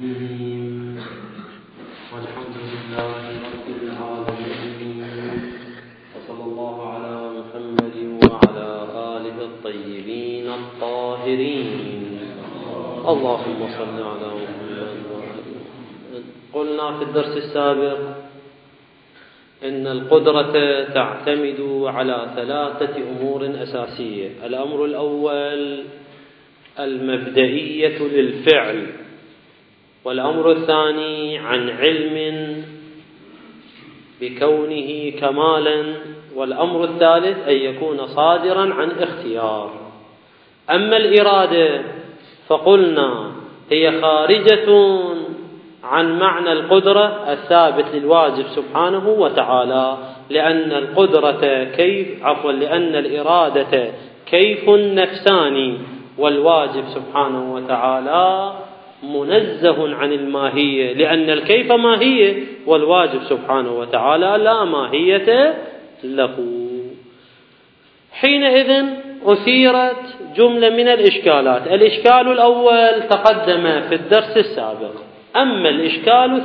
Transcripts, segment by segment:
والحمد لله رب العالمين، وصلى الله على محمد وعلى آله الطيبين الطاهرين. اللهم صل على محمد وعلى. قلنا في الدرس السابق إن القدرة تعتمد على 3 أمور أساسية. الأمر الأول المبدئية للفعل، والأمر الثاني عن علم بكونه كمالا، والأمر الثالث أن يكون صادرا عن اختيار. أما الإرادة فقلنا هي خارجة عن معنى القدرة الثابت للواجب سبحانه وتعالى، لأن الإرادة كيف نفساني، والواجب سبحانه وتعالى منزه عن الماهية، لأن الكيف ماهية والواجب سبحانه وتعالى لا ماهية له. حينئذ أثيرت جملة من الإشكالات. الإشكال الأول تقدم في الدرس السابق. أما الإشكال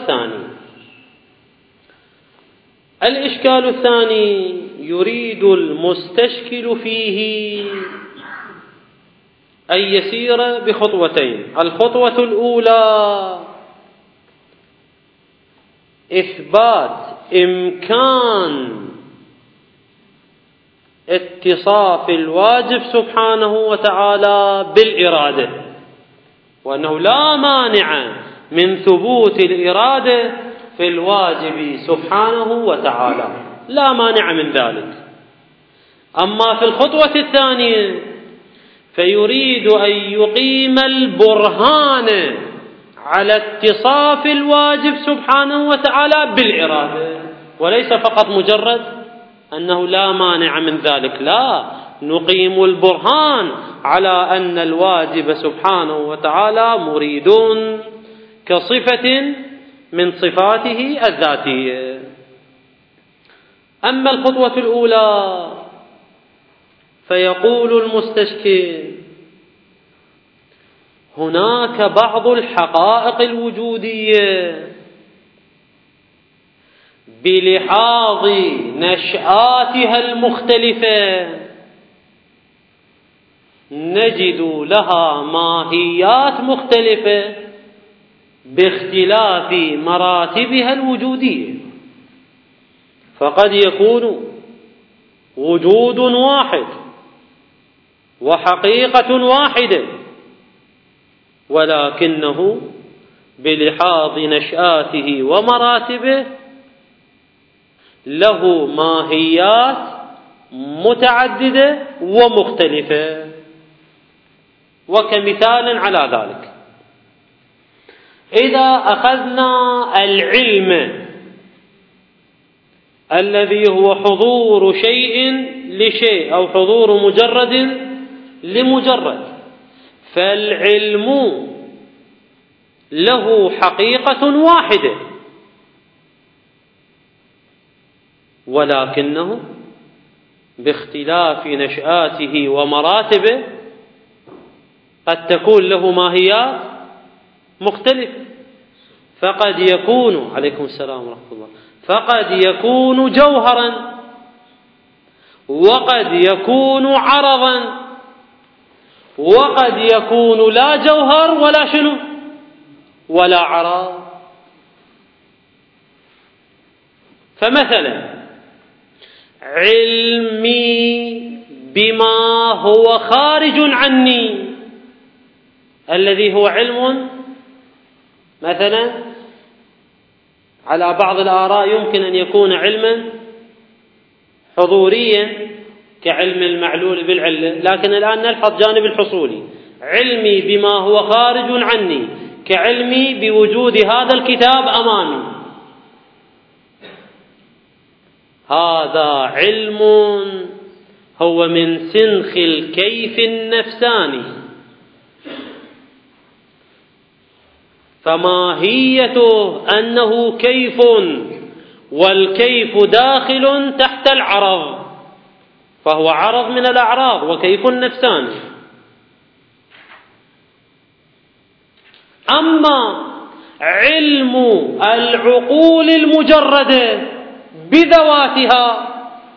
الثاني يريد المستشكل فيه أن يسير بخطوتين. الخطوة الأولى إثبات إمكان اتصاف الواجب سبحانه وتعالى بالإرادة، وأنه لا مانع من ثبوت الإرادة في الواجب سبحانه وتعالى، لا مانع من ذلك. أما في الخطوة الثانية فيريد أن يقيم البرهان على اتصاف الواجب سبحانه وتعالى بالإرادة، وليس فقط مجرد أنه لا مانع من ذلك، لا، نقيم البرهان على أن الواجب سبحانه وتعالى مريد كصفة من صفاته الذاتية. أما الخطوة الأولى فيقول المستشكل هناك بعض الحقائق الوجودية بلحاظ نشآتها المختلفة نجد لها ماهيات مختلفة باختلاف مراتبها الوجودية، فقد يكون وجود واحد وحقيقة واحدة، ولكنه بلحاظ نشآته ومراتبه له ماهيات متعددة ومختلفة. وكمثال على ذلك إذا أخذنا العلم الذي هو حضور شيء لشيء أو حضور مجرد لمجرد، فالعلم له حقيقة واحدة، ولكنه باختلاف نشآته ومراتبه قد تكون له ماهيات مختلفة. فقد يكون عليكم السلام ورحمة الله، فقد يكون جوهرا، وقد يكون عرضا، وقد يكون لا جوهر ولا شنو ولا عرض. فمثلا علمي بما هو خارج عني، الذي هو علم مثلا على بعض الآراء يمكن أن يكون علما حضوريا كعلم المعلول بالعلة، لكن الآن نلحظ جانب الحصولي. علمي بما هو خارج عني كعلمي بوجود هذا الكتاب أمامي، هذا علم هو من سنخ الكيف النفساني، فماهيته أنه كيف، والكيف داخل تحت العرض، فهو عرض من الأعراض وكيف نفساني. أما علم العقول المجردة بذواتها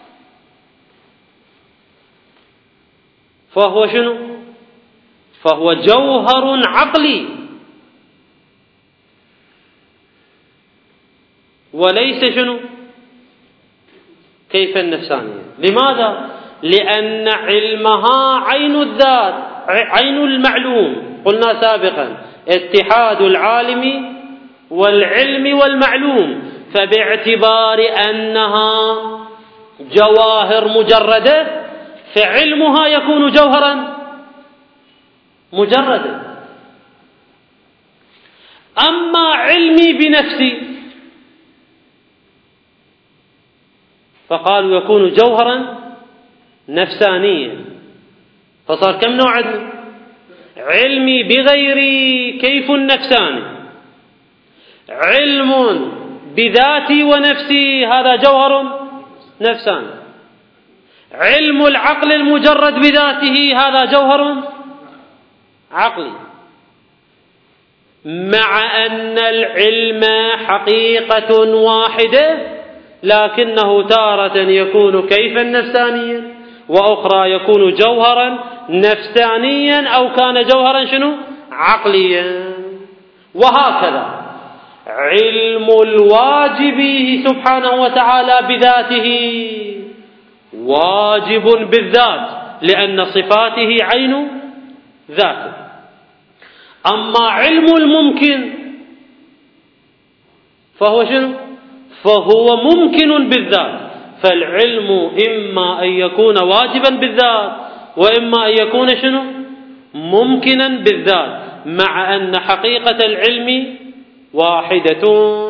فهو شنو؟ فهو جوهر عقلي وليس شنو؟ كيف النفسانية. لماذا؟ لأن علمها عين الذات، عين المعلوم. قلنا سابقا اتحاد العالم والعلم والمعلوم، فباعتبار أنها جواهر مجردة فعلمها يكون جوهرا مجردا. أما علمي بنفسي فقالوا يكون جوهرا نفسانيا. فصار كم نوع عندنا؟ علمي بغيري كيف نفساني، علم بذاتي ونفسي هذا جوهر نفساني، علم العقل المجرد بذاته هذا جوهر عقلي. مع أن العلم حقيقة واحدة لكنه تارة يكون كيفا نفسانيا وأخرى يكون جوهرا نفسانيا أو كان جوهرا شنو؟ عقليا. وهكذا علم الواجب سبحانه وتعالى بذاته واجب بالذات لأن صفاته عين ذاته. أما علم الممكن فهو شنو؟ فهو ممكن بالذات. فالعلم إما أن يكون واجبا بالذات وإما أن يكون شنو؟ ممكنا بالذات، مع أن حقيقة العلم واحدة.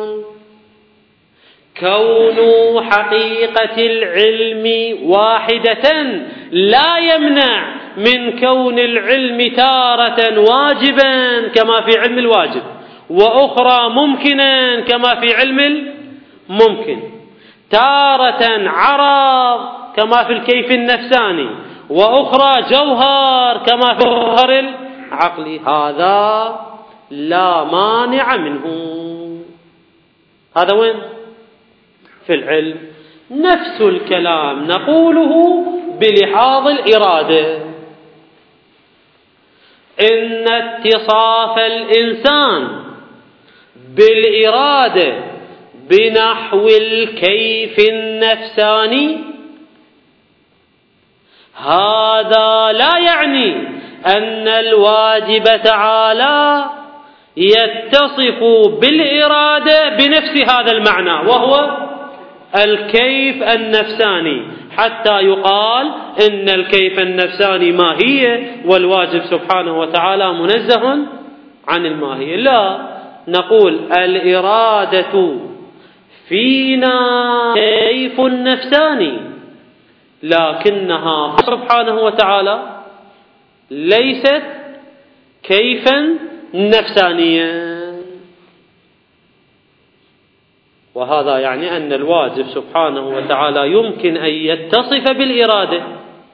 كون حقيقة العلم واحدة لا يمنع من كون العلم تارة واجبا كما في علم الواجب، وأخرى ممكنا كما في علم الممكن، تارة عرض كما في الكيف النفساني، وأخرى جوهر كما في الجوهر العقلي. هذا لا مانع منه. هذا وين؟ في العلم. نفس الكلام نقوله بلحاظ الإرادة. إن اتصاف الإنسان بالإرادة بنحو الكيف النفساني هذا لا يعني أن الواجب تعالى يتصف بالإرادة بنفس هذا المعنى وهو الكيف النفساني، حتى يقال إن الكيف النفساني ماهية والواجب سبحانه وتعالى منزه عن الماهية. لا، نقول الإرادة فينا كيف نفساني لكنها سبحانه وتعالى ليست كيفا نفسانيا. وهذا يعني أن الواجب سبحانه وتعالى يمكن أن يتصف بالإرادة،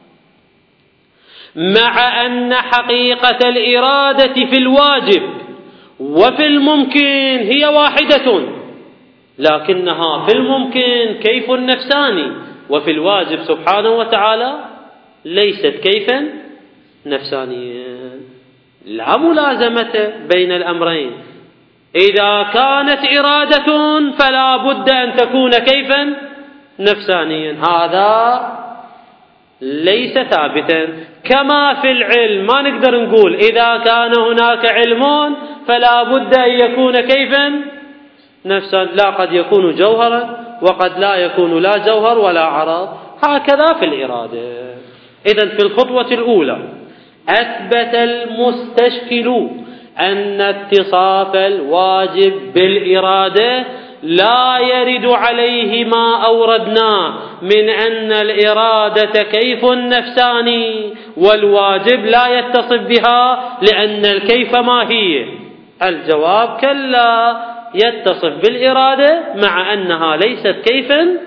مع أن حقيقة الإرادة في الواجب وفي الممكن هي واحدة، لكنها في الممكن كيف نفساني وفي الواجب سبحانه وتعالى ليست كيفا نفسانيا. لا ملازمة بين الأمرين. إذا كانت إرادة فلا بد أن تكون كيفا نفسانيا، هذا ليس ثابتا. كما في العلم ما نقدر نقول إذا كان هناك علم فلا بد أن يكون كيفا نفسا، لا، قد يكون جوهرا وقد لا يكون لا جوهر ولا عرض. هكذا في الإرادة. إذن في الخطوة الأولى أثبت المستشكل أن اتصاف الواجب بالإرادة لا يرد عليه ما أوردناه من أن الإرادة كيف نفساني والواجب لا يتصف بها لأن الكيف ما هي. الجواب كلا، يتصف بالإرادة مع أنها ليست كيفا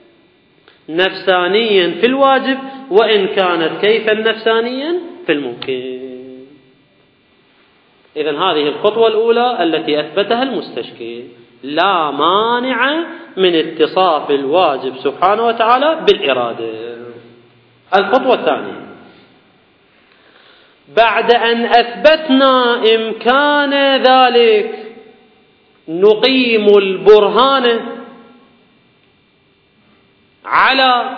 نفسانيا في الواجب وإن كانت كيفا نفسانيا في الممكن. إذن هذه الخطوة الأولى التي أثبتها المستشكل، لا مانع من اتصاف الواجب سبحانه وتعالى بالإرادة. الخطوة الثانية، بعد أن أثبتنا إمكان ذلك نقيم البرهان على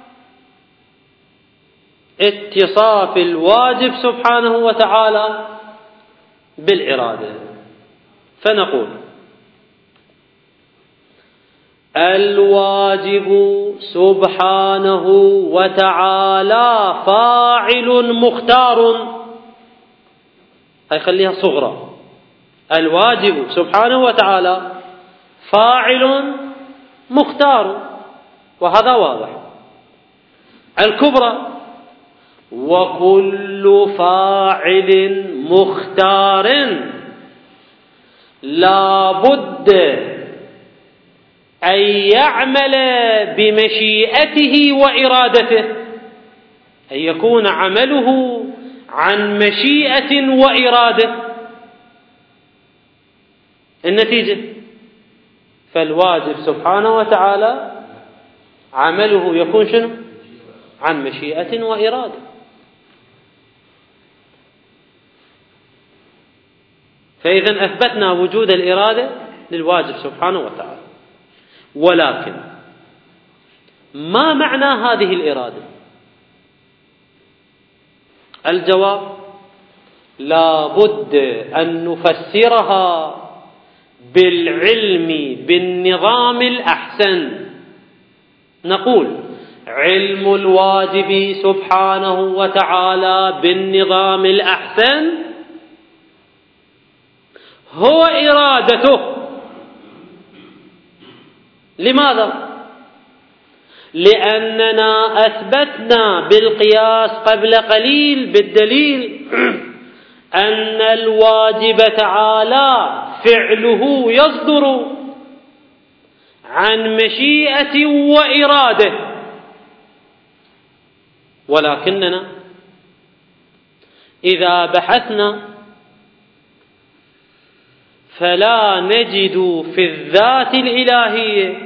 اتصاف الواجب سبحانه وتعالى بالإرادة، فنقول الواجب سبحانه وتعالى فاعل مختار، هاي خليها صغرى، الواجب سبحانه وتعالى فاعل مختار، وهذا واضح. الكبرى وكل فاعل مختار لا بد أن يعمل بمشيئته وإرادته، أن يكون عمله عن مشيئة وإرادة. النتيجة فالواجب سبحانه وتعالى عمله يكون شنو؟ عن مشيئة وإرادة. فإذا أثبتنا وجود الإرادة للواجب سبحانه وتعالى، ولكن ما معنى هذه الإرادة؟ الجواب لا بد أن نفسرها بالعلم بالنظام الأحسن. نقول علم الواجب سبحانه وتعالى بالنظام الأحسن هو إرادته. لماذا؟ لأننا أثبتنا بالقياس قبل قليل بالدليل أن الواجب تعالى فعله يصدر عن مشيئة وإرادة، ولكننا إذا بحثنا فلا نجد في الذات الإلهية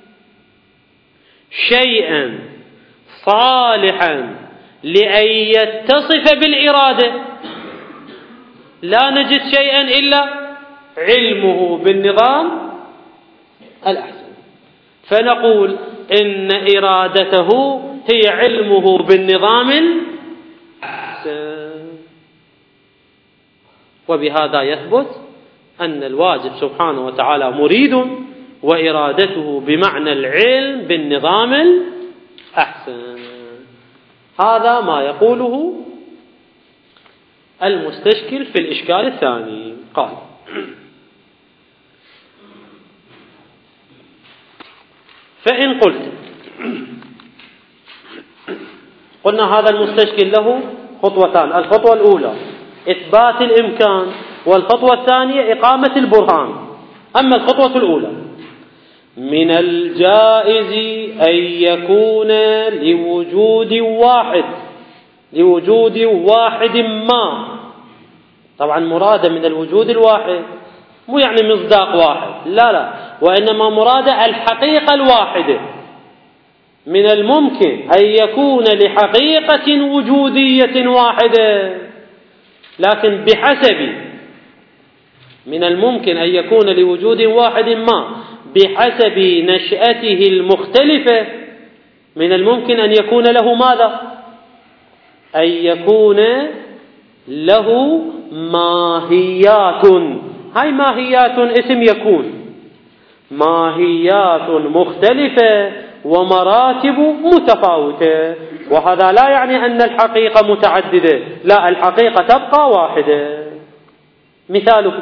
شيئا صالحا لأن يتصف بالإرادة، لا نجد شيئا إلا علمه بالنظام الأحسن. فنقول إن إرادته هي علمه بالنظام الأحسن، وبهذا يثبت أن الواجب سبحانه وتعالى مريد وإرادته بمعنى العلم بالنظام الأحسن. هذا ما يقوله المستشكل في الإشكال الثاني. قال فإن قلت، قلنا هذا المستشكل له خطوتان، الخطوة الأولى إثبات الإمكان، والخطوة الثانية إقامة البرهان. أما الخطوة الأولى، من الجائز أن يكون لوجود واحد ما، طبعا مراد من الوجود الواحد مو يعني مصداق واحد، لا، وإنما مراد الحقيقة الواحدة. من الممكن أن يكون لحقيقة وجودية واحدة، لكن من الممكن أن يكون لوجود واحد ما بحسب نشأته المختلفة، من الممكن أن يكون له ماذا؟ أن يكون له ماهيات. هاي ماهيات اسم يكون، ماهيات مختلفة ومراتب متفاوتة، وهذا لا يعني أن الحقيقة متعددة، لا، الحقيقة تبقى واحدة. مثاله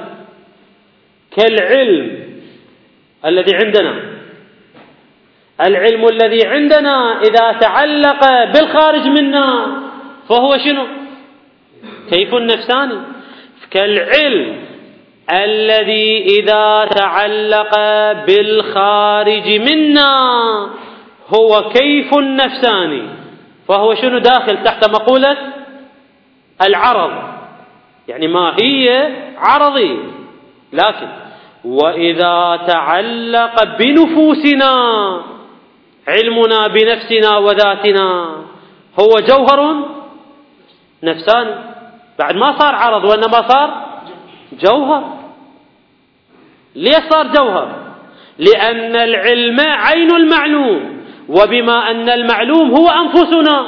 كالعلم الذي عندنا، العلم الذي عندنا إذا تعلق بالخارج منا فهو شنو؟ كيف نفساني. كالعلم الذي إذا تعلق بالخارج منا هو كيف نفساني، فهو شنو؟ داخل تحت مقولة العرض. يعني ماهية عرضية. لكن وإذا تعلق بنفوسنا، علمنا بنفسنا وذاتنا، هو جوهر نفساني، بعد ما صار عرض وإنما صار جوهر. ليش صار جوهر؟ لأن العلم عين المعلوم، وبما أن المعلوم هو أنفسنا،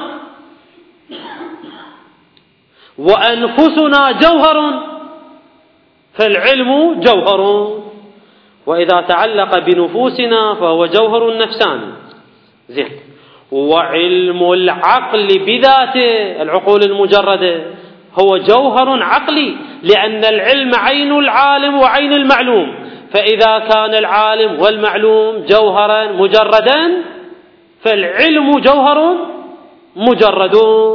وأنفسنا جوهر، فالعلم جوهر. وإذا تعلق بنفوسنا فهو جوهر نفساني. زين. وعلم العقل بذاته، العقول المجردة، هو جوهر عقلي، لأن العلم عين العالم وعين المعلوم، فإذا كان العالم والمعلوم جوهرا مجردا فالعلم جوهر مجرد.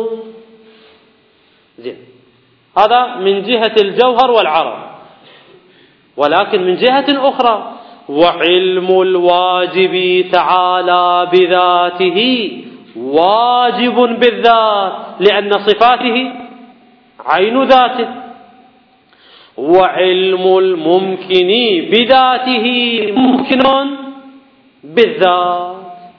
زين. هذا من جهة الجوهر والعرض. ولكن من جهة أخرى، وعلم الواجب تعالى بذاته واجب بالذات، لأن صفاته عين ذاته. وعلم الممكن بذاته ممكن بالذات.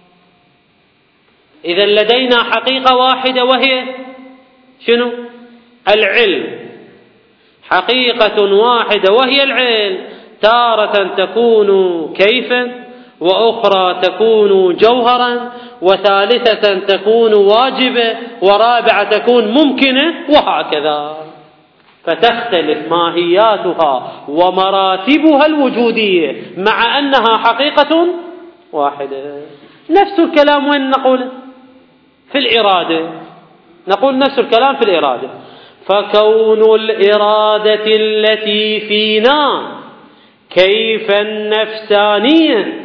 إذا لدينا حقيقة واحدة وهي شنو؟ العلم. حقيقة واحدة وهي العلم، تارة تكون كيفا، وأخرى تكون جوهرا، وثالثة تكون واجبة، ورابعة تكون ممكنة، وهكذا. فتختلف ماهياتها ومراتبها الوجودية مع أنها حقيقة واحدة. نفس الكلام وين نقول؟ في الإرادة. نقول نفس الكلام في الإرادة. فكون الإرادة التي فينا كيف النفسانية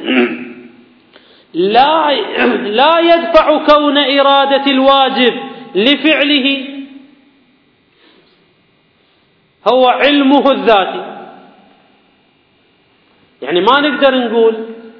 لا يدفع كون إرادة الواجب لفعله، هو علمه الذاتي. يعني ما نقدر نقول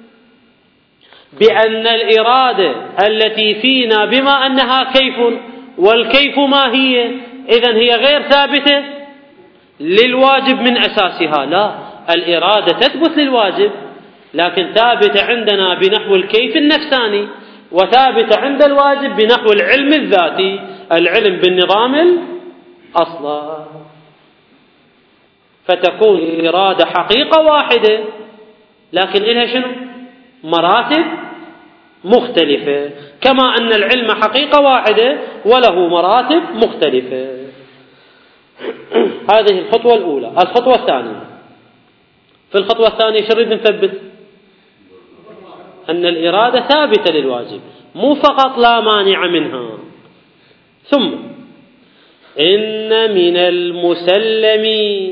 بأن الإرادة التي فينا بما أنها كيف، والكيف ما هي، إذن هي غير ثابتة للواجب من أساسها. لا، الإرادة تثبت للواجب، لكن ثابتة عندنا بنحو الكيف النفساني، وثابتة عند الواجب بنحو العلم الذاتي، العلم بالنظام الأصلي. فتكون الإرادة حقيقة واحدة، لكن إلها شنو؟ مراتب مختلفة، كما أن العلم حقيقة واحدة وله مراتب مختلفة. هذه الخطوة الأولى. الخطوة الثانية، في الخطوة الثانية شو نريد نثبت؟ أن الإرادة ثابتة للواجب، مو فقط لا مانع منها. ثم إن من المسلم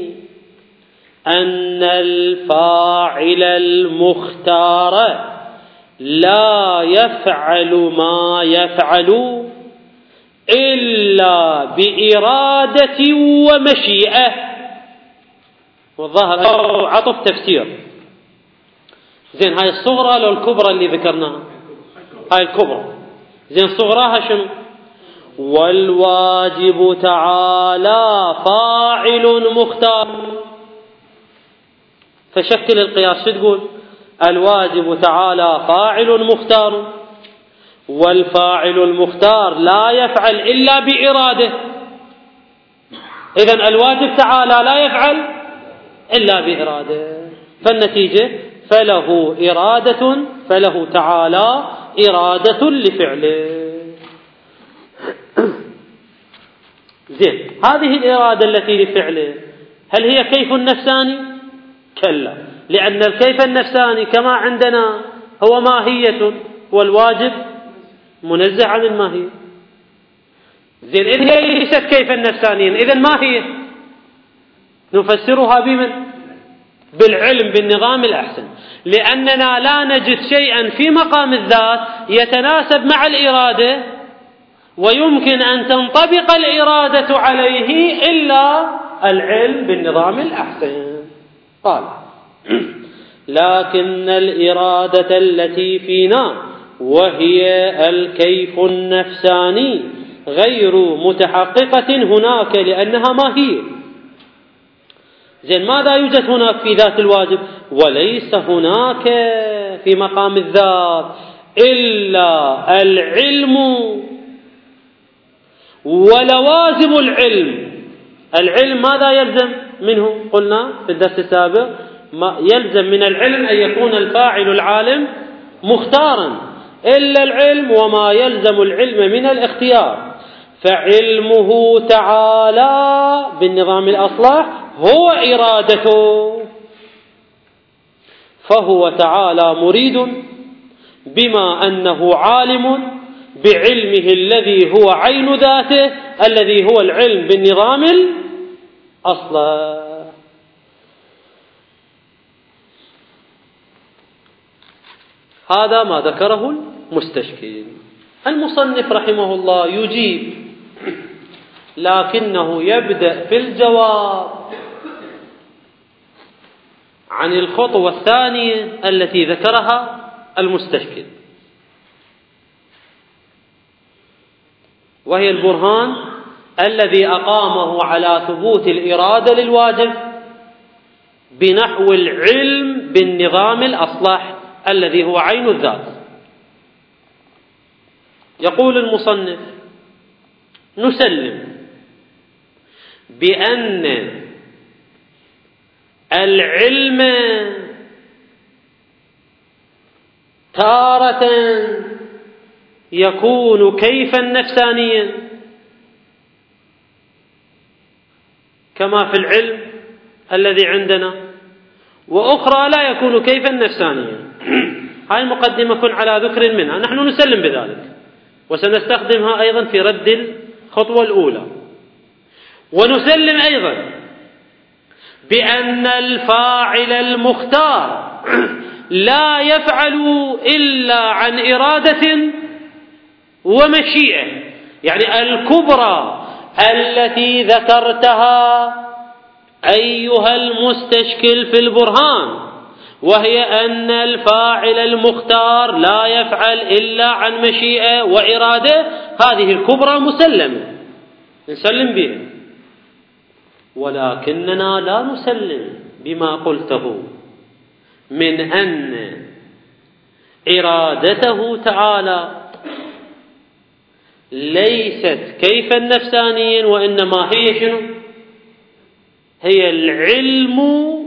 أن الفاعل المختار لا يفعل ما يفعل إلا بإرادة ومشيئة. والظاهر عطف تفسير. زين، هاي الصغرى لو الكبرى اللي ذكرناها؟ هاي الكبرى. زين، صغراها شنو؟ والواجب تعالى فاعل مختار. فشكل القياس شو تقول؟ الواجب تعالى فاعل مختار، والفاعل المختار لا يفعل إلا بإرادة. إذن الواجب تعالى لا يفعل إلا بإرادة، فالنتيجة فله إرادة، فله تعالى إرادة لفعله. زين، هذه الإرادة التي لفعله هل هي كيف نفساني؟ كلا، لأن الكيف النفساني كما عندنا هو ماهية، والواجب منزه عن الماهية. زين، إذن هي ليست كيف نفسانيا، إذن ما هي؟ نفسرها بمن؟ بالعلم بالنظام الأحسن، لأننا لا نجد شيئا في مقام الذات يتناسب مع الإرادة ويمكن أن تنطبق الإرادة عليه إلا العلم بالنظام الأحسن. قال: لكن الإرادة التي فينا وهي الكيف النفساني غير متحققة هناك، لأنها ماهية، زين ماذا يوجد هناك في ذات الواجب؟ وليس هناك في مقام الذات إلا العلم ولوازم العلم. العلم ماذا يلزم منه؟ قلنا في الدرس السابق يلزم من العلم أن يكون الفاعل العالم مختارا، إلا العلم وما يلزم العلم من الاختيار. فعلمه تعالى بالنظام الأصلح هو إرادته، فهو تعالى مريد بما أنه عالم بعلمه الذي هو عين ذاته، الذي هو العلم بالنظام الأصلح. هذا ما ذكره المستشكل. المصنف رحمه الله يجيب، لكنه يبدأ في الجواب عن الخطوة الثانية التي ذكرها المستشكل، وهي البرهان الذي أقامه على ثبوت الإرادة للواجب بنحو العلم بالنظام الأصلح الذي هو عين الذات. يقول المصنف: نسلم بأن العلم تارة يكون كيفا نفسانيا كما في العلم الذي عندنا، وأخرى لا يكون كيفا نفسانيا. هاي المقدمة كن على ذكر منها، نحن نسلم بذلك وسنستخدمها أيضا في رد الخطوة الأولى. ونسلم أيضا بأن الفاعل المختار لا يفعل إلا عن إرادة ومشيئة، يعني الكبرى التي ذكرتها أيها المستشكل في البرهان، وهي أن الفاعل المختار لا يفعل إلا عن مشيئة وإرادة. هذه الكبرى مسلمة نسلم بها، ولكننا لا نسلم بما قلته من أن إرادته تعالى ليست كيفا نفسانيا، وإنما هي شنو؟ هي العلم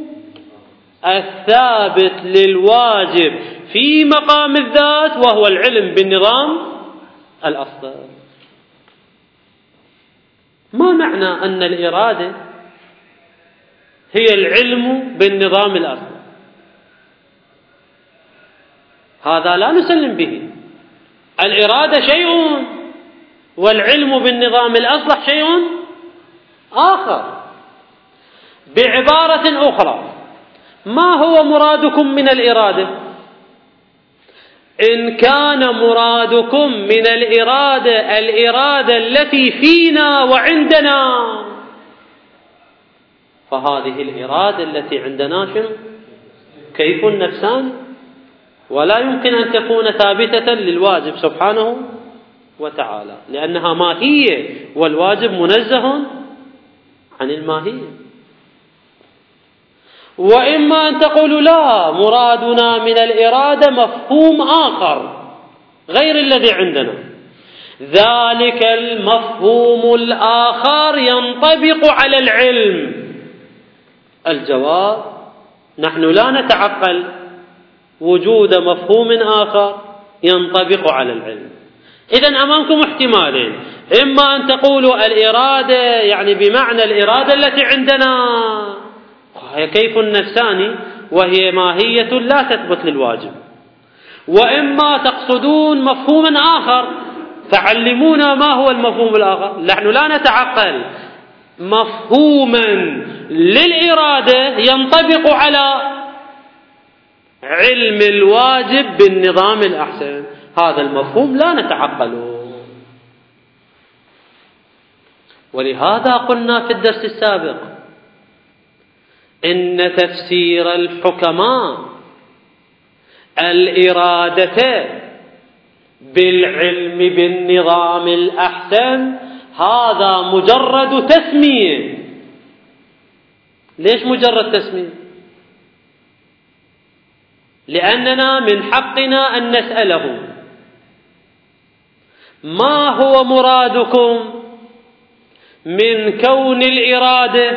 الثابت للواجب في مقام الذات، وهو العلم بالنظام الأصلي. ما معنى أن الإرادة هي العلم بالنظام الأصلي؟ هذا لا نسلم به. الإرادة شيء والعلم بالنظام الأصلح شيء آخر. بعبارة أخرى، ما هو مرادكم من الإرادة؟ إن كان مرادكم من الإرادة التي فينا وعندنا، فهذه الإرادة التي عندنا شنو؟ كيف نفسان، ولا يمكن أن تكون ثابتة للواجب سبحانه وتعالى، لأنها ماهية والواجب منزه عن الماهية. وإما أن تقولوا لا، مرادنا من الإرادة مفهوم آخر غير الذي عندنا، ذلك المفهوم الآخر ينطبق على العلم. الجواب: نحن لا نتعقل وجود مفهوم آخر ينطبق على العلم. إذن أمامكم احتمالين: إما أن تقولوا الإرادة يعني بمعنى الإرادة التي عندنا هي كيف نفساني، وهي ماهية لا تثبت للواجب، وإما تقصدون مفهوما آخر تعلمونا ما هو المفهوم الآخر. نحن لا نتعقل مفهوما للإرادة ينطبق على علم الواجب بالنظام الأحسن، هذا المفهوم لا نتعقله. ولهذا قلنا في الدرس السابق إن تفسير الحكماء الإرادة بالعلم بالنظام الأحسن هذا مجرد تسمية، ليش مجرد تسمية؟ لأننا من حقنا أن نسأله ما هو مرادكم من كون الإرادة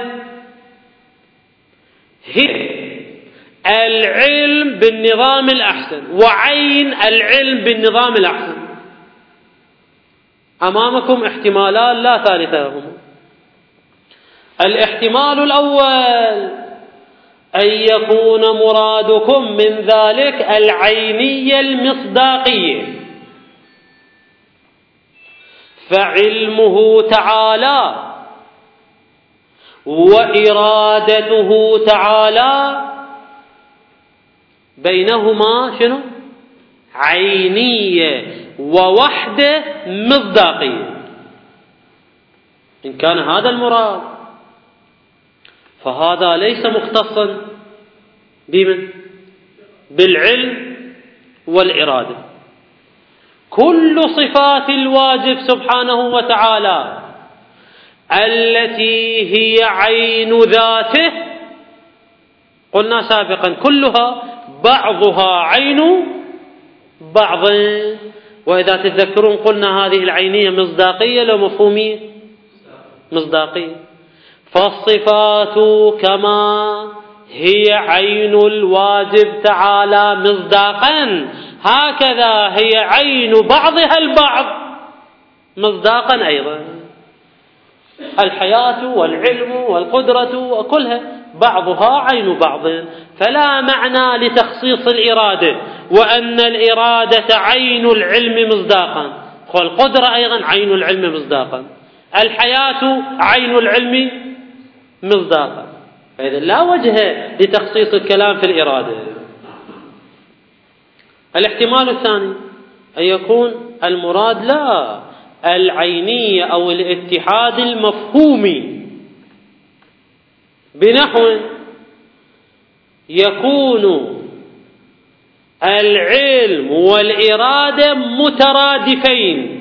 هي العلم بالنظام الأحسن وعين العلم بالنظام الأحسن. أمامكم احتمالان لا ثالث لهما. الاحتمال الأول أن يكون مرادكم من ذلك العينية المصداقية، فعلمه تعالى وإرادته تعالى بينهما شنو؟ عينية ووحدة مصداقية. إن كان هذا المراد فهذا ليس مختصا بمن؟ بالعلم والإرادة. كل صفات الواجب سبحانه وتعالى التي هي عين ذاته قلنا سابقا كلها بعضها عين بعض، وإذا تتذكرون قلنا هذه العينية مصداقية لو مفهومية؟ مصداقية. فالصفات كما هي عين الواجب تعالى مصداقا هكذا هي عين بعضها البعض مصداقا أيضا. الحياة والعلم والقدرة وكلها بعضها عين بعض، فلا معنى لتخصيص الإرادة وأن الإرادة عين العلم مصداقا، والقدرة أيضا عين العلم مصداقا، الحياة عين العلم مصداقا. فإذا لا وجه لتخصيص الكلام في الإرادة. الاحتمال الثاني أن يكون المراد لا العينية أو الاتحاد المفهومي، بنحو يكون العلم والإرادة مترادفين،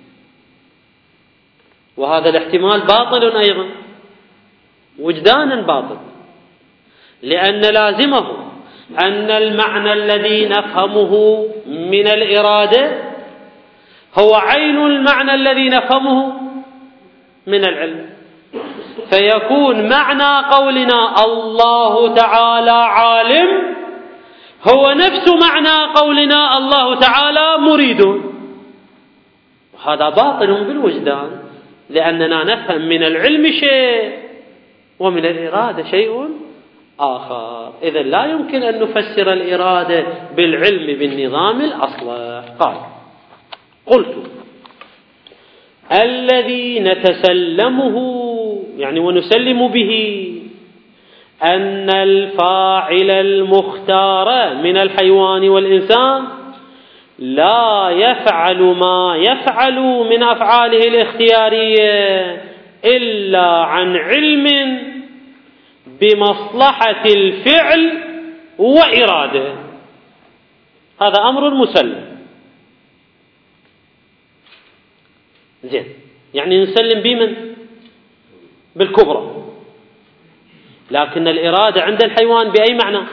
وهذا الاحتمال باطل أيضا وجدانا باطل، لأن لازمه أن المعنى الذي نفهمه من الإرادة هو عين المعنى الذي نفهمه من العلم، فيكون معنى قولنا الله تعالى عالم هو نفس معنى قولنا الله تعالى مريد، وهذا باطل بالوجدان، لأننا نفهم من العلم شيء ومن الإرادة شيء آخر. إذن لا يمكن أن نفسر الإرادة بالعلم بالنظام الأصلح. قلت الذي نتسلمه يعني ونسلم به أن الفاعل المختار من الحيوان والإنسان لا يفعل ما يفعل من أفعاله الاختيارية إلا عن علم بمصلحة الفعل وإرادة. هذا أمر مسلم. زين، يعني نسلم بمن؟ بالكبرى. لكن الإرادة عند الحيوان بأي معنى؟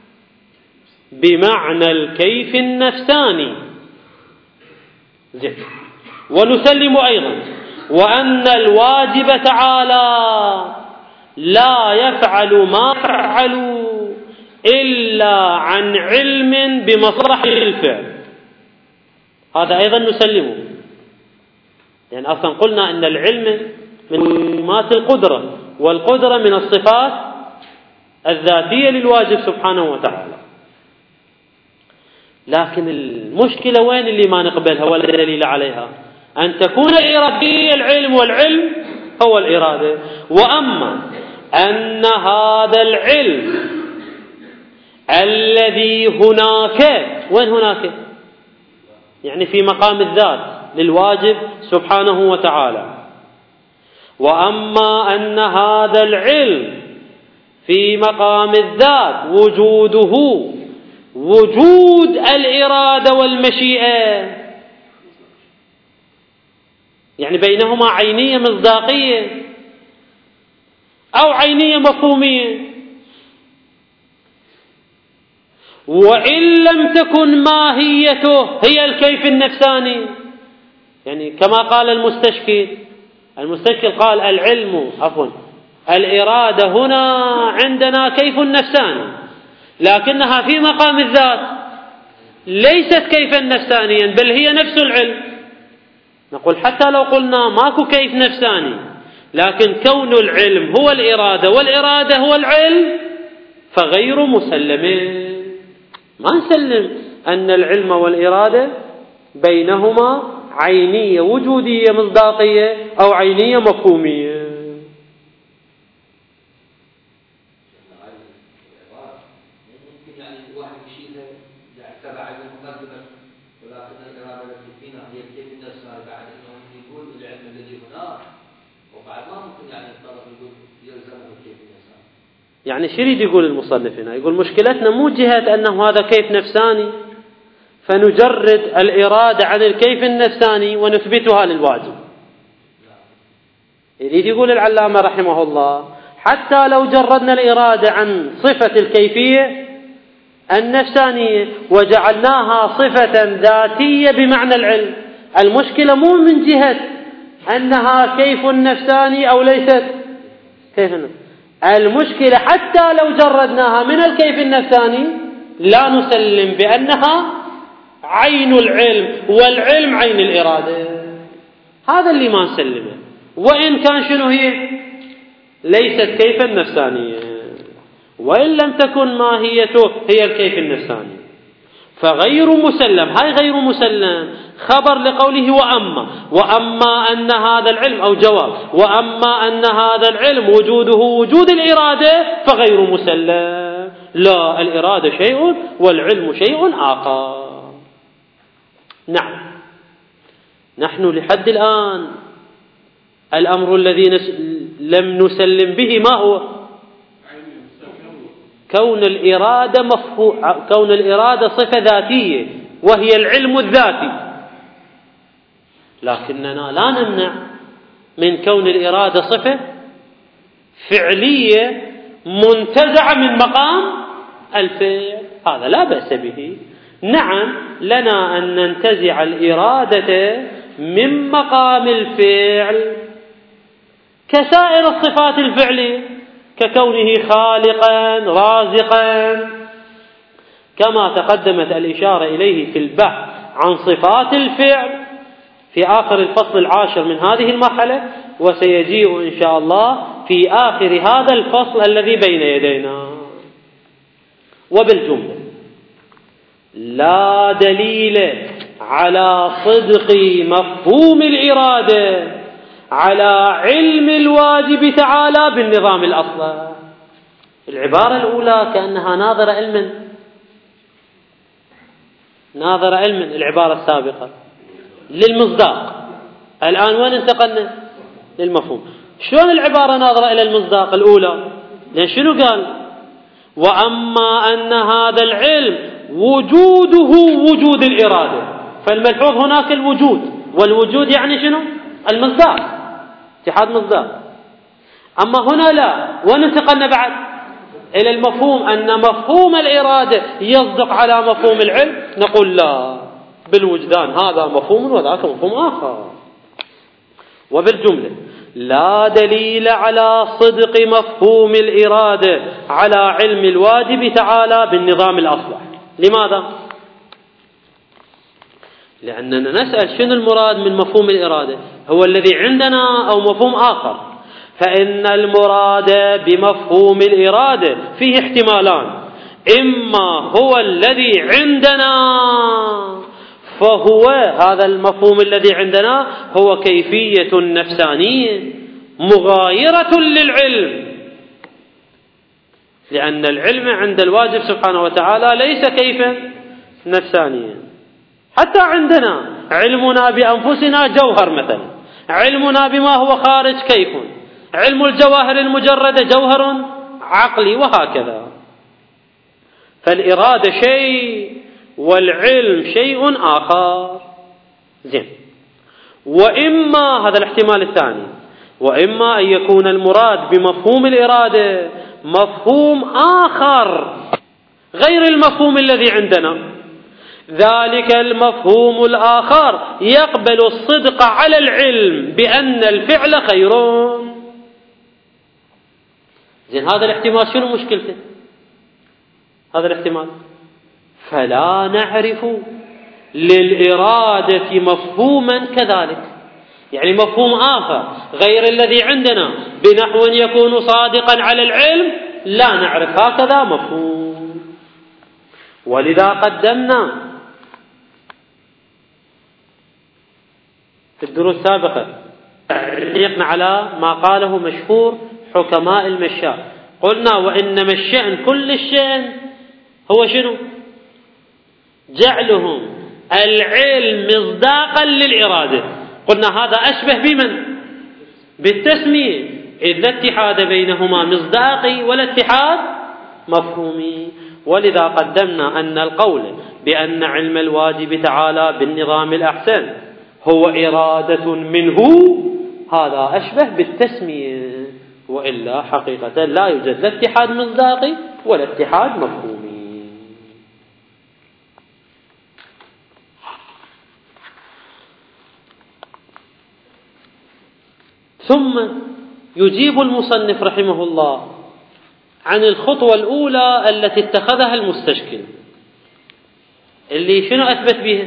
بمعنى الكيف النفساني. زين. ونسلم أيضا وأن الواجب تعالى لا يفعل ما يفعل إلا عن علم بمصلحة الفعل. هذا أيضا نسلمه، يعني أصلا قلنا أن العلم من مهمات القدرة، والقدرة من الصفات الذاتية للواجب سبحانه وتعالى. لكن المشكلة وين اللي ما نقبلها ولا دليل عليها؟ أن تكون الإرادة هي العلم والعلم هو الإرادة، وأما أن هذا العلم الذي هناك، وين هناك؟ يعني في مقام الذات للواجب سبحانه وتعالى. وأما أن هذا العلم في مقام الذات وجوده وجود الإرادة والمشيئة، يعني بينهما عينية مصداقية. أو عينية مفهومية. وإن لم تكن ماهيته هي الكيف النفساني، يعني كما قال المستشكل قال الإرادة هنا عندنا كيف نفساني، لكنها في مقام الذات ليست كيفا نفسانيا، بل هي نفس العلم. نقول حتى لو قلنا ماكو كيف نفساني، لكن كون العلم هو الإرادة والإرادة هو العلم فغير مسلمين. ما نسلم أن العلم والإرادة بينهما عينية وجودية مصداقية أو عينية مفهومية. يعني شو يريد يقول المصنف هنا؟ يقول مشكلتنا مو جهة أنه هذا كيف نفساني فنجرد الإرادة عن الكيف النفساني ونثبتها للواجب. يريد يقول العلامة رحمه الله حتى لو جردنا الإرادة عن صفة الكيفية النفسانية وجعلناها صفة ذاتية بمعنى العلم، المشكلة مو من جهة أنها كيف نفساني أو ليست كيف نفساني، المشكلة حتى لو جردناها من الكيف النفساني لا نسلم بأنها عين العلم والعلم عين الإرادة. هذا اللي ما نسلمه، وإن كان شنو هي ليست كيفا نفسانية، وإن لم تكن ماهيته هي الكيف النفساني فغير مسلم. هاي غير مسلم خبر لقوله وأما أن هذا العلم أو جواب وأما أن هذا العلم وجوده وجود الإرادة فغير مسلم. لا، الإرادة شيء والعلم شيء آخر. نعم، نحن لحد الآن الأمر الذي لم نسلم به ما هو؟ كون الإرادة صفة ذاتية وهي العلم الذاتي، لكننا لا نمنع من كون الإرادة صفة فعلية منتزعة من مقام الفعل، هذا لا بأس به. نعم، لنا أن ننتزع الإرادة من مقام الفعل كسائر الصفات الفعلية، ككونه خالقا رازقا، كما تقدمت الإشارة إليه في البحث عن صفات الفعل في آخر الفصل 10 من هذه المرحلة، وسيجيء إن شاء الله في آخر هذا الفصل الذي بين يدينا. وبالجملة لا دليل على صدق مفهوم الإرادة على علم الواجب تعالى بالنظام الأصلي. العبارة الأولى كأنها ناظر علم العبارة السابقة للمصداق، الآن وين انتقلنا؟ للمفهوم. شلون العبارة ناظرة إلى المصداق الأولى؟ لأن شنو قال؟ وأما أن هذا العلم وجوده وجود الإرادة، فالملحوظ هناك الوجود، والوجود يعني شنو؟ المصداق، اتحاد مصداق. أما هنا لا، وننتقلنا بعد إلى المفهوم أن مفهوم الإرادة يصدق على مفهوم العلم، نقول لا، بالوجدان هذا مفهوم وذاك مفهوم آخر. وبالجملة لا دليل على صدق مفهوم الإرادة على علم الواجب تعالى بالنظام الأصلح. لماذا؟ لأننا نسأل شنو المراد من مفهوم الإرادة، هو الذي عندنا أو مفهوم آخر؟ فإن المراد بمفهوم الإرادة فيه احتمالان، إما هو الذي عندنا فهو هذا المفهوم الذي عندنا هو كيفية نفسانية مغايرة للعلم، لأن العلم عند الواجب سبحانه وتعالى ليس كيفا نفسانيا. حتى عندنا علمنا بأنفسنا جوهر مثلا، علمنا بما هو خارج كيف، علم الجواهر المجردة جوهر عقلي، وهكذا. فالإرادة شيء والعلم شيء آخر. زين. وإما هذا الاحتمال الثاني، وإما أن يكون المراد بمفهوم الإرادة مفهوم آخر غير المفهوم الذي عندنا. ذلك المفهوم الآخر يقبل الصدق على العلم بأن الفعل خير. زين، هذا الاحتمال شنو مشكلته؟ هذا الاحتمال فلا نعرف للإرادة مفهوما كذلك، يعني مفهوم آخر غير الذي عندنا بنحو يكون صادقا على العلم، لا نعرف هكذا مفهوم. ولذا قدمنا في الدروس السابقة تعليقنا على ما قاله مشهور حكماء المشاء. قلنا وإنما الشأن كل الشأن هو شنو؟ جعلهم العلم مصداقا للإرادة. قلنا هذا أشبه بمن؟ بالتسمية، إذ لا اتحاد بينهما مصداقي ولا اتحاد مفهومي. ولذا قدمنا أن القول بأن علم الواجب تعالى بالنظام الأحسن هو إرادة منه هذا أشبه بالتسمية، وإلا حقيقة لا يوجد لا اتحاد مصداقي ولا اتحاد مفهومي. ثم يجيب المصنف رحمه الله عن الخطوة الأولى التي اتخذها المستشكل، اللي شنو أثبت بها؟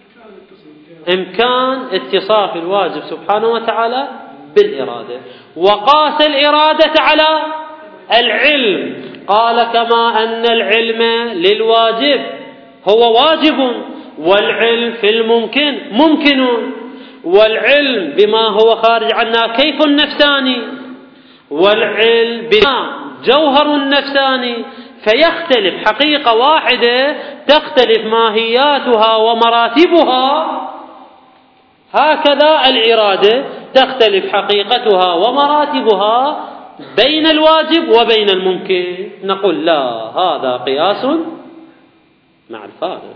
إمكان اتصاف الواجب سبحانه وتعالى بالإرادة، وقاس الإرادة على العلم. قال كما أن العلم للواجب هو واجب، والعلم في الممكن ممكن، والعلم بما هو خارج عنا كيف نفساني، والعلم بما جوهر نفساني، فيختلف حقيقة واحدة تختلف ماهياتها ومراتبها. هكذا الإرادة تختلف حقيقتها ومراتبها بين الواجب وبين الممكن. نقول لا، هذا قياس مع الفارق.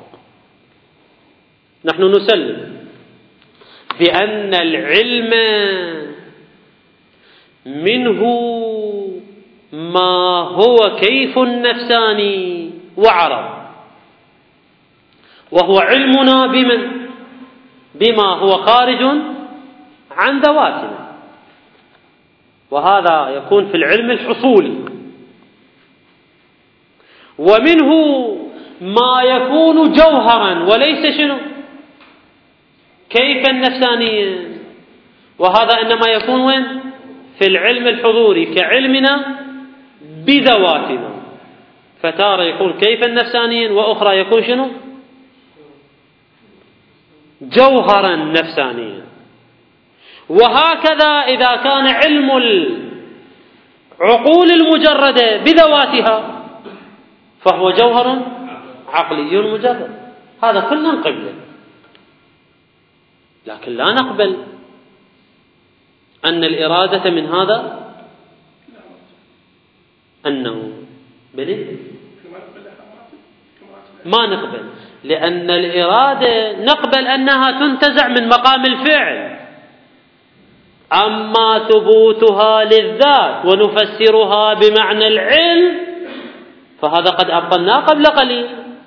نحن نسلم بأن العلم منه ما هو كيف نفساني وعرض، وهو علمنا بما هو خارج عن ذواتنا، وهذا يكون في العلم الحصولي. ومنه ما يكون جوهرا وليس شنو؟ كيف النفسانية، وهذا إنما يكون وين؟ في العلم الحضوري كعلمنا بذواتنا. فتارة يكون كيف النفسانيا، وأخرى يكون شنو؟ جوهرا نفسانيا. وهكذا إذا كان علم العقول المجردة بذواتها فهو جوهر عقلي مجرد. هذا كلنا نقبله، لكن لا نقبل أن الإرادة من هذا النوع. بلي ما نقبل، لأن الإرادة نقبل أنها تنتزع من مقام الفعل، أما ثبوتها للذات ونفسرها بمعنى العلم فهذا قد أبطلناه قبل قليل.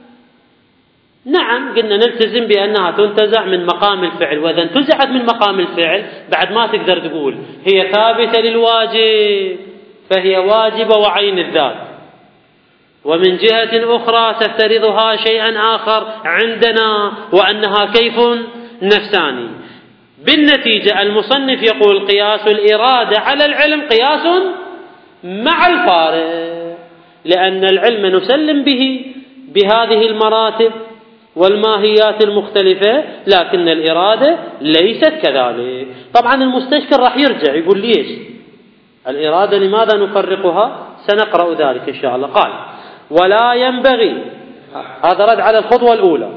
نعم قلنا نلتزم بأنها تنتزع من مقام الفعل، وإذا انتزعت من مقام الفعل بعد ما تقدر تقول هي ثابتة للواجب، فهي واجبة وعين الذات، ومن جهة أخرى تفترضها شيئا آخر عندنا وأنها كيف نفساني. بالنتيجة المصنف يقول قياس الإرادة على العلم قياس مع الفارق، لأن العلم نسلم به بهذه المراتب والماهيات المختلفة، لكن الإرادة ليست كذلك. طبعا المستشكل راح يرجع يقول ليش الإرادة لماذا نفرقها؟ سنقرأ ذلك إن شاء الله. قال ولا ينبغي، هذا رد على الخطوة الأولى.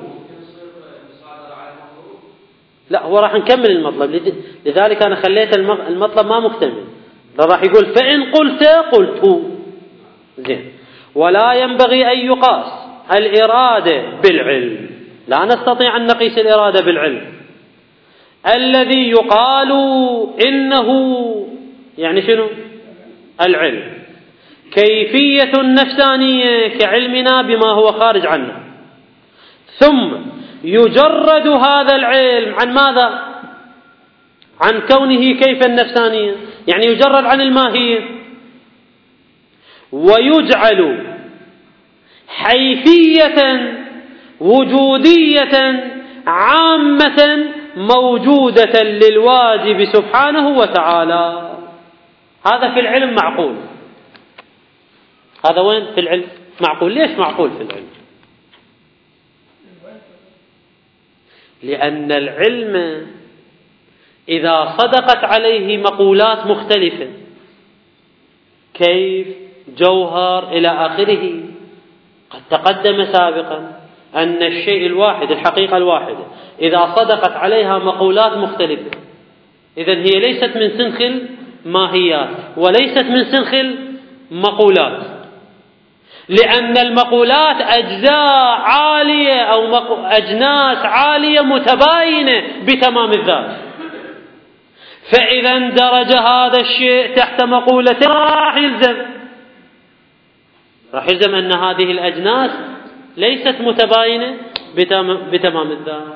لا هو راح نكمل المطلب، لذلك أنا خليت المطلب ما مكتمل. راح يقول فإن قلت زين. ولا ينبغي أن يقاس الإرادة بالعلم، لا نستطيع أن نقيس الإرادة بالعلم الذي يقال إنه يعني شنو؟ العلم. كيفية نفسانية كعلمنا بما هو خارج عنا. ثم يجرد هذا العلم عن ماذا؟ عن كونه كيف النفسانية، يعني يجرد عن الماهية، ويجعل حيثية وجودية عامة موجودة للواجب سبحانه وتعالى. هذا في العلم معقول. هذا وين في العلم معقول؟ ليش معقول في العلم؟ لأن العلم إذا صدقت عليه مقولات مختلفة كيف، جوهر، إلى آخره، قد تقدم سابقا أن الشيء الواحد، الحقيقة الواحدة، إذا صدقت عليها مقولات مختلفة إذن هي ليست من سنخ الماهيات وليست من سنخ المقولات، لأن المقولات أجزاء عالية أو أجناس عالية متباينة بتمام الذات. فإذا اندرج هذا الشيء تحت مقولة راح يلزم أن هذه الأجناس ليست متباينة بتمام الذات.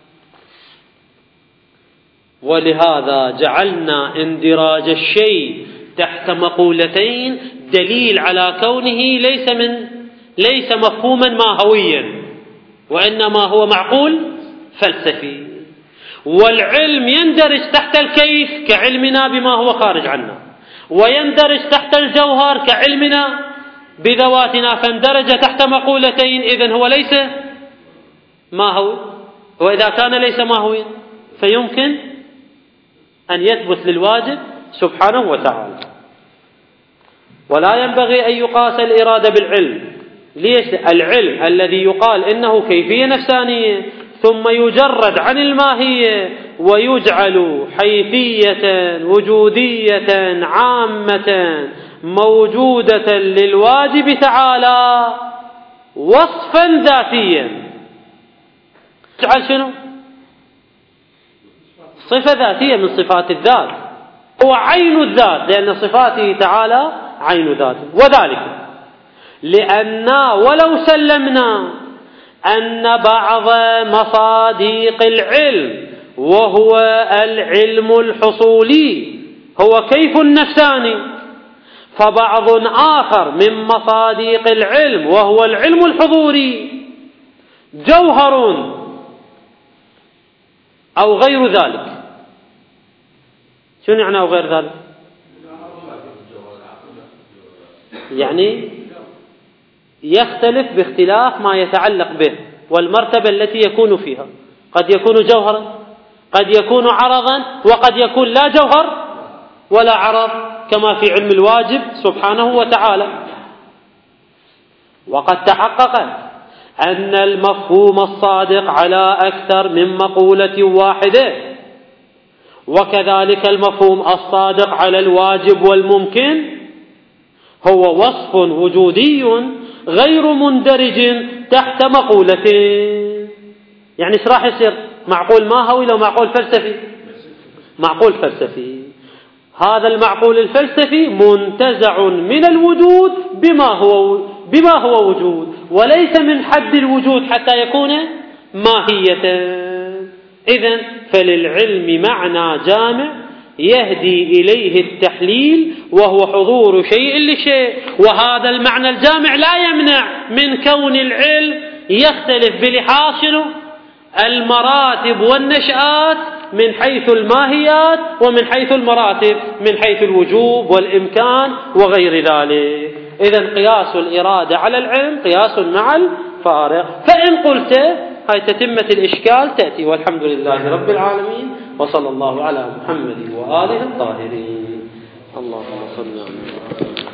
ولهذا جعلنا اندراج الشيء تحت مقولتين دليل على كونه ليس مفهوما ماهويا، وإنما هو معقول فلسفي. والعلم يندرج تحت الكيف كعلمنا بما هو خارج عنا، ويندرج تحت الجوهر كعلمنا بذواتنا، فاندرج تحت مقولتين. إذن هو ليس ماهوي، وإذا كان ليس ماهويا فيمكن أن يثبت للواجب سبحانه وتعالى. ولا ينبغي أن يقاس الإرادة بالعلم. ليش؟ العلم الذي يقال إنه كيفية نفسانية ثم يجرد عن الماهية ويجعل حيثية وجودية عامة موجودة للواجب تعالى وصفا ذاتيا. يجعل شنو؟ صفة ذاتية من صفات الذات، هو عين الذات، لأن صفاته تعالى عين ذاته. وذلك لأننا ولو سلمنا أن بعض مصادق العلم وهو العلم الحصولي هو كيف نفساني، فبعض آخر من مصادق العلم وهو العلم الحضوري جوهر أو غير ذلك. شنو يعني أو غير ذلك؟ يعني يختلف باختلاف ما يتعلق به والمرتبة التي يكون فيها. قد يكون جوهرا، قد يكون عرضا، وقد يكون لا جوهر ولا عرض كما في علم الواجب سبحانه وتعالى. وقد تحقق أن المفهوم الصادق على أكثر من مقولة واحدة، وكذلك المفهوم الصادق على الواجب والممكن هو وصف وجودي غير مندرج تحت مقولتين. يعني ايش راح يصير؟ معقول ماهوي لو معقول فلسفي؟ معقول فلسفي. هذا المعقول الفلسفي منتزع من الوجود بما هو وجود، وليس من حد الوجود حتى يكون ماهية. إذن فللعلم معنى جامع يهدي إليه التحليل وهو حضور شيء لشيء، وهذا المعنى الجامع لا يمنع من كون العلم يختلف بلحاظ المراتب والنشآت من حيث الماهيات ومن حيث المراتب من حيث الوجوب والإمكان وغير ذلك. إذن قياس الإرادة على العلم قياس مع الفارق. فإن قلت هاي تتمة الإشكال تأتي. والحمد لله رب العالمين، وصلى الله على محمد وآله الطاهرين. اللهم صل على محمد.